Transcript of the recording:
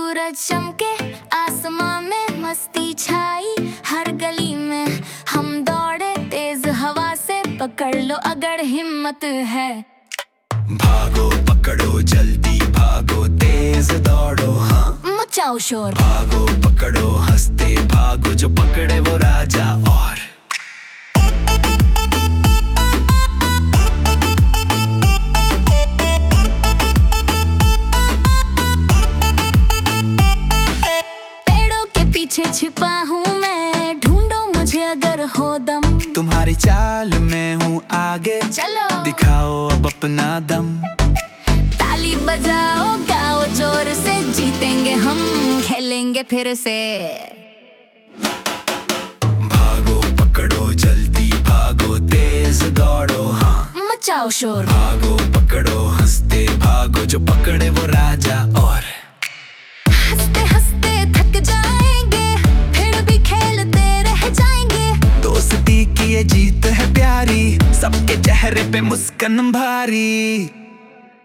सूरज चमके आसमां में मस्ती छाई, हर गली में हम दौड़े तेज हवा से, पकड़ लो अगर हिम्मत है। भागो पकड़ो जल्दी भागो तेज दौड़ो, हाँ मचाओ शोर। भागो पकड़ो हंसते भागो, जो पकड़े वो राजा। और पेड़ों के पीछे छिपा हूँ मैं, ढूंढो मुझे अगर हो दम। तुम्हारी चाल में हूँ आगे, चलो दिखाओ अब अपना दम। ताली बजाओ गाओ जोर से, जीतेंगे हम खेलेंगे फिर से। भागो पकड़ो जल्दी भागो तेज दौड़ो, हाँ मचाओ शोर। भागो पकड़ो हंसते भागो, जो पकड़े वो राजा। और हंसते हंसते थक जाएंगे, फिर भी खेलते रह जाएंगे। दोस्ती की ये जीत है प्यारी, सबके चेहरे पे मुस्कान भारी।